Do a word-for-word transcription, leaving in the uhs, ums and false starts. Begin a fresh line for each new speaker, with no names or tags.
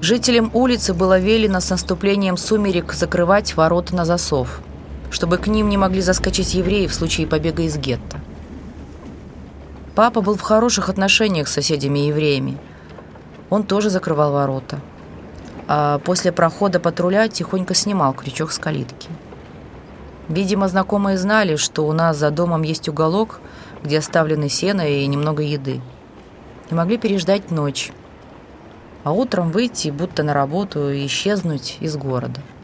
Жителям улицы было велено с наступлением сумерек закрывать ворота на засов, чтобы к ним не могли заскочить евреи в случае побега из гетто. Папа был в хороших отношениях с соседями-евреями. Он тоже закрывал ворота, а после прохода патруля тихонько снимал крючок с калитки. Видимо, знакомые знали, что у нас за домом есть уголок, где оставлены сено и немного еды, и могли переждать ночь, а утром выйти, будто на работу, и исчезнуть из города.